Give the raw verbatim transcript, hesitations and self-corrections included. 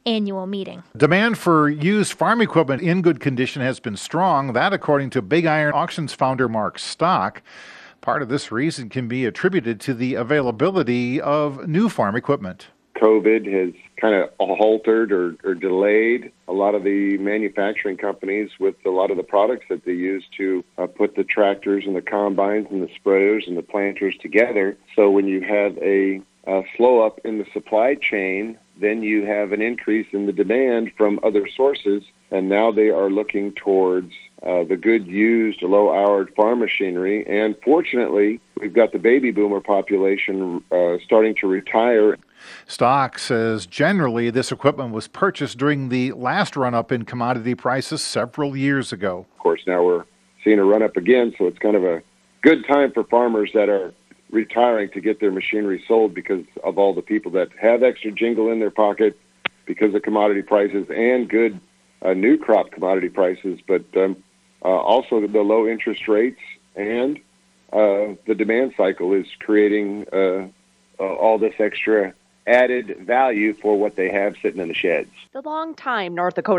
annual meeting. Demand for used farm equipment in good condition has been strong. That, according to Big Iron Auctions founder Mark Stock. Part of this reason can be attributed to the availability of new farm equipment. COVID has kind of halted or, or delayed a lot of the manufacturing companies with a lot of the products that they use to uh, put the tractors and the combines and the sprayers and the planters together. So when you have a, a slow up in the supply chain, then you have an increase in the demand from other sources, and now they are looking towards uh, the good used low-hour farm machinery. And fortunately, we've got the baby boomer population uh, starting to retire. Stock says generally this equipment was purchased during the last run-up in commodity prices several years ago. Of course, now we're seeing a run-up again, so it's kind of a good time for farmers that are retiring to get their machinery sold because of all the people that have extra jingle in their pocket because of commodity prices and good uh, new crop commodity prices, but um, uh, also the low interest rates and uh, the demand cycle is creating uh, uh, all this extra added value for what they have sitting in the sheds. The longtime North Dakota